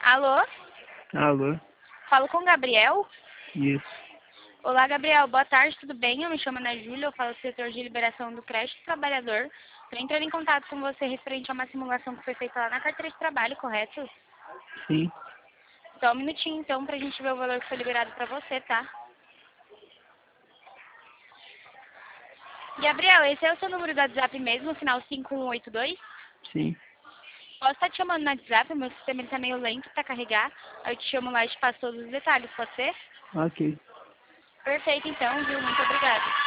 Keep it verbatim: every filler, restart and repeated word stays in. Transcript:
Alô? Alô? Falo com o Gabriel? Isso. Olá, Gabriel. Boa tarde, tudo bem? Eu me chamo Ana Júlia, eu falo do setor de liberação do crédito trabalhador. Estou entrando em contato com você referente a uma simulação que foi feita lá na carteira de trabalho, correto? Sim. Só um minutinho, então, para a gente ver o valor que foi liberado para você, tá? Gabriel, esse é o seu número do WhatsApp mesmo, final cinco um oito dois? Sim. Posso estar te chamando no WhatsApp, meu sistema está meio lento para carregar. Aí eu te chamo lá e te passo todos os detalhes, pode ser? Ok. Perfeito, então, viu? Muito obrigada.